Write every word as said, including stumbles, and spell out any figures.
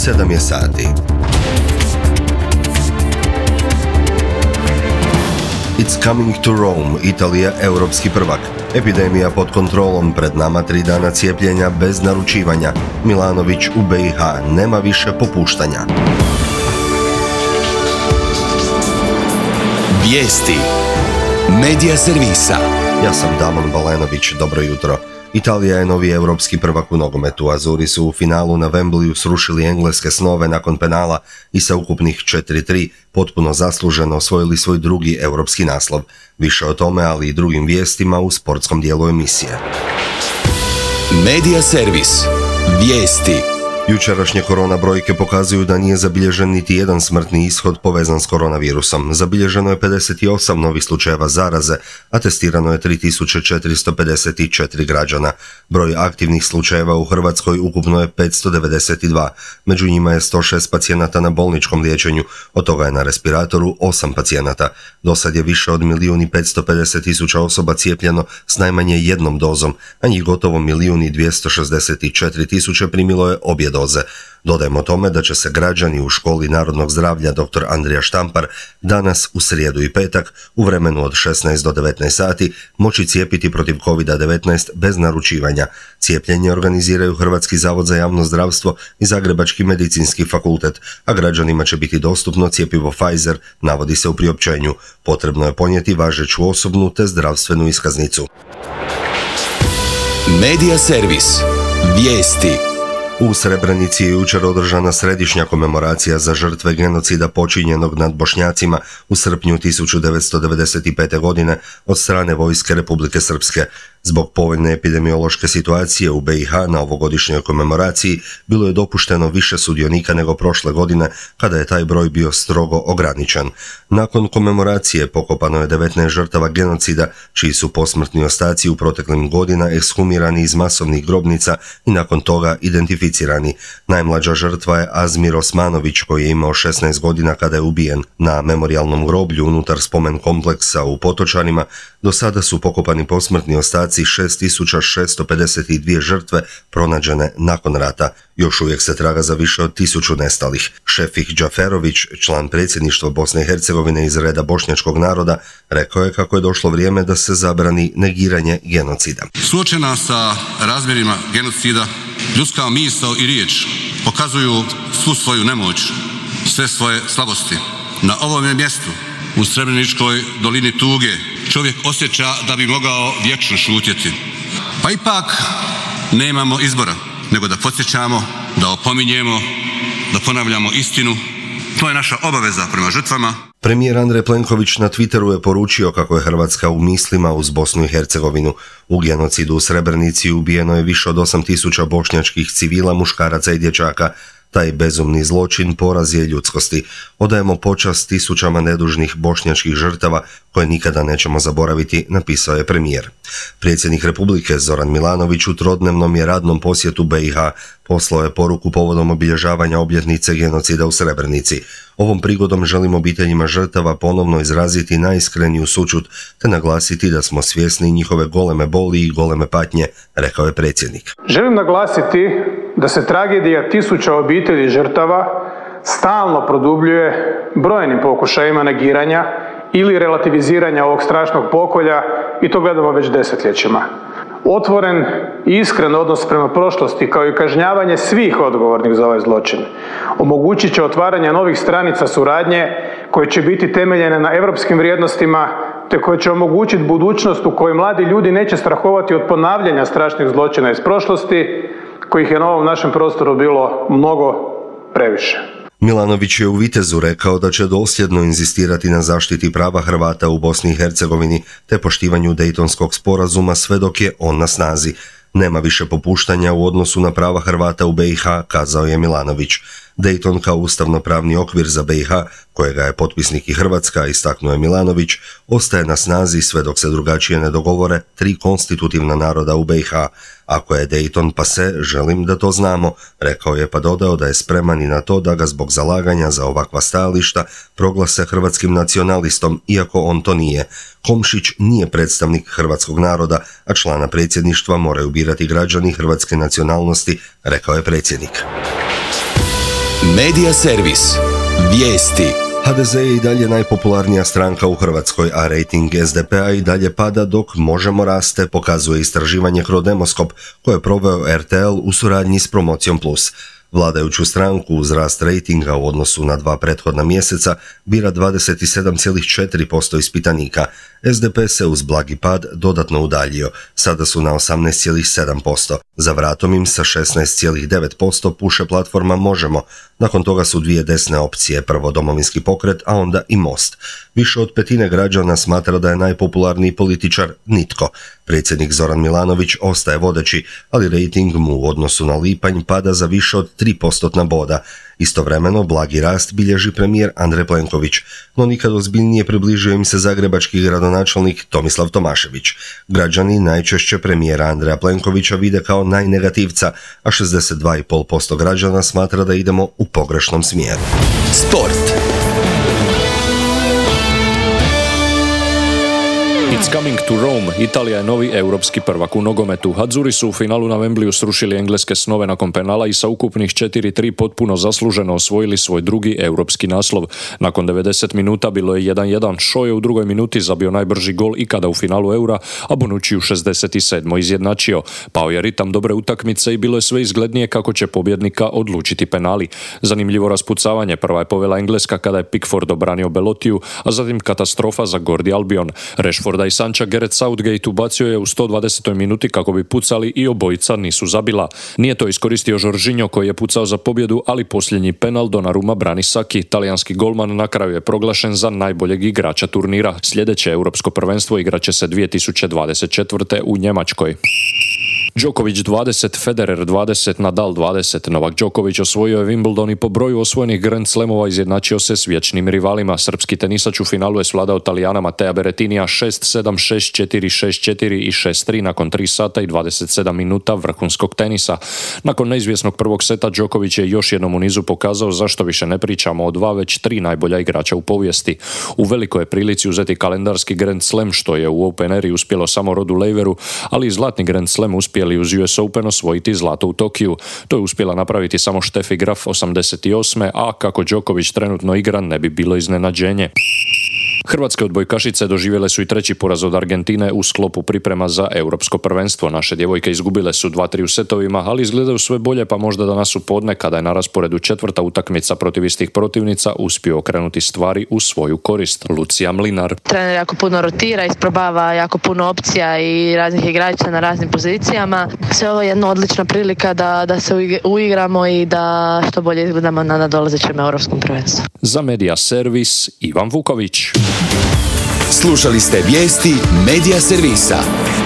sedam je sati. It's coming to Rome, Italija europski prvak. Epidemija pod kontrolom, pred nama tri dana cijepljenja bez naručivanja. Milanović u B i H, nema više popuštanja. Vijesti Medija servisa. Ja sam Damon Balenović, dobro jutro. Italija je novi europski prvak u nogometu. Azuri su u finalu na Wembleyu srušili engleske snove nakon penala i sa ukupnih četiri tri potpuno zasluženo osvojili svoj drugi europski naslov. Više o tome, ali i drugim vijestima u sportskom dijelu emisije. Medija servis. Vijesti. Jučerašnje korona brojke pokazuju da nije zabilježen niti jedan smrtni ishod povezan s koronavirusom. Zabilježeno je pedeset osam novih slučajeva zaraze, a testirano je tri tisuće četiristo pedeset četiri građana. Broj aktivnih slučajeva u Hrvatskoj ukupno je petsto devedeset dva. Među njima je sto šest pacijenata na bolničkom liječenju, od toga je na respiratoru osam pacijenata. Dosad je više od milijun i petsto pedeset tisuća osoba cijepljeno s najmanje jednom dozom, a njih gotovo milijun i dvjesto šezdeset četiri tisuće primilo je obje doze. Dodajmo tome da će se građani u školi narodnog zdravlja dr. Andrija Štampar danas u srijedu i petak u vremenu od šesnaest do devetnaest sati moći cijepiti protiv kovid devetnaest bez naručivanja. Cijepljenje organiziraju Hrvatski zavod za javno zdravstvo i Zagrebački medicinski fakultet, a građanima će biti dostupno cjepivo Pfizer, navodi se u priopćenju. Potrebno je ponijeti važeću osobnu te zdravstvenu iskaznicu. Medija servis. Vijesti. U Srebrenici je jučer održana središnja komemoracija za žrtve genocida počinjenog nad Bošnjacima u srpnju tisuću devetsto devedeset pete. godine od strane vojske Republike Srpske. Zbog povoljne epidemiološke situacije u B i H na ovogodišnjoj komemoraciji bilo je dopušteno više sudionika nego prošle godine, kada je taj broj bio strogo ograničen. Nakon komemoracije pokopano je devetnaest žrtava genocida, čiji su posmrtni ostaci u proteklim godina ekshumirani iz masovnih grobnica i nakon toga identificirani. Najmlađa žrtva je Azmir Osmanović, koji je imao šesnaest godina kada je ubijen. Na memorijalnom groblju unutar spomen kompleksa u Potočanima do sada su pokopani posmrtni ostaci šest tisuća šesto pedeset dvije žrtve pronađene nakon rata. Još uvijek se traga za više od tisuću nestalih. Šefik Džaferović, član predsjedništva Bosne i Hercegovine iz reda bošnjačkog naroda, rekao je kako je došlo vrijeme da se zabrani negiranje genocida. Suočena sa razmjerima genocida, ljudska misao i riječ pokazuju svu svoju nemoć, sve svoje slabosti. Na ovome mjestu, u Srebreničkoj dolini tuge, čovjek osjeća da bi mogao vječno šutjeti. Pa ipak nemamo izbora, nego da podsjećamo, da opominjemo, da ponavljamo istinu. To je naša obaveza prema žrtvama. Premijer Andrej Plenković na Twitteru je poručio kako je Hrvatska u mislima uz Bosnu i Hercegovinu. U genocidu u Srebrenici ubijeno je više od osam tisuća bošnjačkih civila, muškaraca i dječaka. Taj bezumni zločin poraz je ljudskosti. Odajemo počast tisućama nedužnih bošnjačkih žrtava koje nikada nećemo zaboraviti, napisao je premijer. Predsjednik Republike Zoran Milanović u trodnevnom je radnom posjetu B i H poslao je poruku povodom obilježavanja obljetnice genocida u Srebrenici. Ovom prigodom želim obiteljima žrtava ponovno izraziti najiskreniju sućut te naglasiti da smo svjesni njihove goleme boli i goleme patnje, rekao je predsjednik. Želim naglasiti da se tragedija tisuća obitelji žrtava stalno produbljuje brojnim pokušajima negiranja ili relativiziranja ovog strašnog pokolja i to gledamo već desetljećima. Otvoren i iskren odnos prema prošlosti kao i kažnjavanje svih odgovornih za ovaj zločin omogućit će otvaranje novih stranica suradnje koje će biti temeljene na europskim vrijednostima te koje će omogućiti budućnost u kojoj mladi ljudi neće strahovati od ponavljanja strašnih zločina iz prošlosti, kojih je na ovom našem prostoru bilo mnogo previše. Milanović je u Vitezu rekao da će dosljedno inzistirati na zaštiti prava Hrvata u Bosni i Hercegovini te poštivanju Dejtonskog sporazuma sve dok je on na snazi. Nema više popuštanja u odnosu na prava Hrvata u B i H, kazao je Milanović. Dejton kao ustavno-pravni okvir za B i H, kojega je potpisnik i Hrvatska, istaknuo je Milanović, ostaje na snazi sve dok se drugačije ne dogovore tri konstitutivna naroda u B i H. Ako je Dejton pase, želim da to znamo, rekao je, pa dodao da je spreman i na to da ga zbog zalaganja za ovakva stajališta proglase hrvatskim nacionalistom, iako on to nije. Komšić nije predstavnik hrvatskog naroda, a člana predsjedništva moraju birati građani hrvatske nacionalnosti, rekao je predsjednik. Medija servis. Vijesti. ha de ze je i dalje najpopularnija stranka u Hrvatskoj, a rejting es de pe a i dalje pada dok Možemo raste, pokazuje istraživanje Crodemoskop koje je proveo er te el u suradnji s Promocijom plus. Vladajuću stranku uz rast rejtinga u odnosu na dva prethodna mjeseca bira dvadeset sedam zarez četiri posto ispitanika. es de pe se uz blagi pad dodatno udaljio, sada su na osamnaest zarez sedam posto. Za vratom im sa šesnaest zarez devet posto puše platforma Možemo, nakon toga su dvije desne opcije, prvo Domovinski pokret, a onda i Most. Više od petine građana smatra da je najpopularniji političar nitko. Predsjednik Zoran Milanović ostaje vodeći, ali rejting mu u odnosu na lipanj pada za više od tri postotna boda. Istovremeno, blagi rast bilježi premijer Andrej Plenković, no nikad ozbiljnije približio im se zagrebački gradonačelnik Tomislav Tomašević. Građani najčešće premijera Andreja Plenkovića vide kao najnegativca, a šezdeset dva zarez pet posto građana smatra da idemo u pogrešnom smjeru. Sport. It's coming to Rome. Italija je novi europski prvak u nogometu. Azzurri su u finalu na Wembleyu srušili engleske snove nakon penala i sa ukupnih četiri tri potpuno zasluženo osvojili svoj drugi europski naslov. Nakon devedeset minuta bilo je jedan jedan. Shaw je u drugoj minuti zabio najbrži gol ikada u finalu Eura, a Bonucci u šezdeset sedmoj izjednačio. Pao je ritam dobre utakmice i bilo je sve izglednije kako će pobjednika odlučiti penali. Zanimljivo raspucavanje. Prva je povela Engleska kada je Pickford obranio Belotiju, a zatim katastrofa za Gordi Albion. Rashforda i Sancha Gareth Southgate ubacio je u sto dvadesetoj minuti kako bi pucali i obojica nisu zabila. Nije to iskoristio Jorginho koji je pucao za pobjedu, ali posljednji penal Donnarumma brani Saki. Talijanski golman na kraju je proglašen za najboljeg igrača turnira. Sljedeće europsko prvenstvo igraće se dvije tisuće dvadeset četvrte u Njemačkoj. Djokovic dvadeset, Federer dvadeset, Nadal dvadeset. Novak Djokovic osvojio je Wimbledon i po broju osvojenih Grand Slamova izjednačio se s vječnim rivalima. Srpski tenisač u finalu je svladao Talijana Matea Berrettinija šest sedam, šest četiri, šest četiri i šest tri nakon tri sata i dvadeset sedam minuta vrhunskog tenisa. Nakon neizvjesnog prvog seta Djokovic je još jednom u nizu pokazao zašto više ne pričamo o dva, već tri najbolja igrača u povijesti. U velikoj je prilici uzeti kalendarski Grand Slam, što je u Open Eri uspjelo samo Rodu Laveru, ali i zlatni Grand Slam uspjeli uz U S Open osvojiti zlato u Tokiju. To je uspjela napraviti samo Steffi Graf osamdeset osme, a kako Djokovic trenutno igra ne bi bilo iznenađenje. Hrvatske odbojkašice doživjele su i treći poraz od Argentine u sklopu priprema za europsko prvenstvo. Naše djevojke izgubile su dva tri u setovima, ali izgledaju sve bolje, pa možda danas u podne, kada je na rasporedu četvrta utakmica protiv istih protivnica, uspio okrenuti stvari u svoju korist. Lucija Mlinar. Trener jako puno rotira, isprobava jako puno opcija i raznih igrača na raznim pozicijama. Sve ovo je jedna odlična prilika da, da se uigramo i da što bolje izgledamo na nadolazećem europskom prvenstvu. Za Medija servis Ivan Vuković. Slušali ste vijesti Medija servisa.